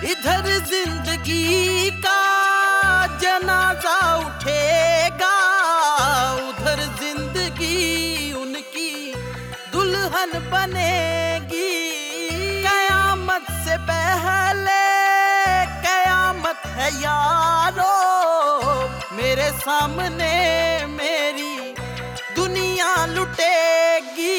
इधर जिंदगी का जनाजा उठेगा, उधर जिंदगी उनकी दुल्हन बनेगी। कयामत से पहले कयामत है यारो, मेरे सामने मेरी दुनिया लुटेगी।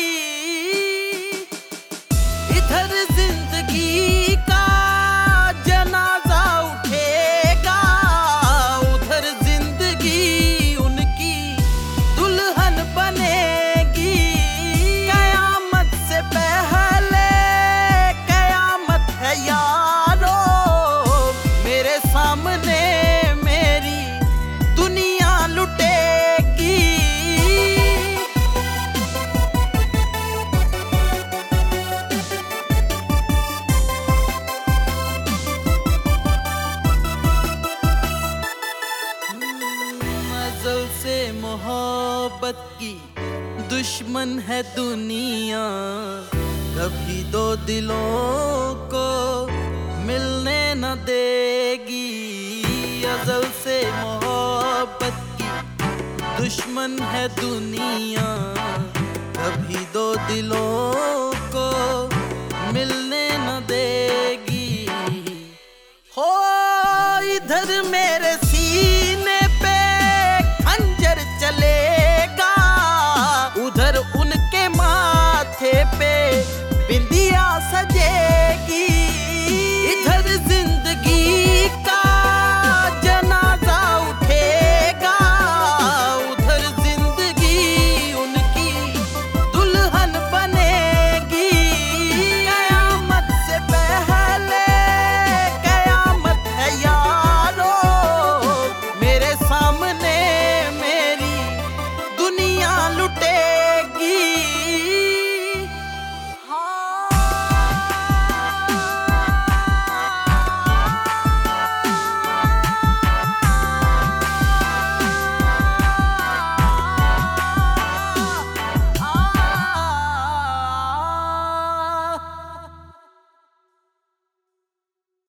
इधर जिंदगी का जनाजा उठेगा, उधर जिंदगी उनकी दुल्हन बनेगी। कयामत से पहले कयामत है यारो, मेरे सामने मेरी दुनिया लुटेगी। अज़ल से मोहब्बत की दुश्मन है दुनिया, कभी दो दिलों को मिलने न देगी। अज़ल से मोहब्बत की दुश्मन है दुनिया, कभी दो दिलों को मिलने न देगी। हो इधर में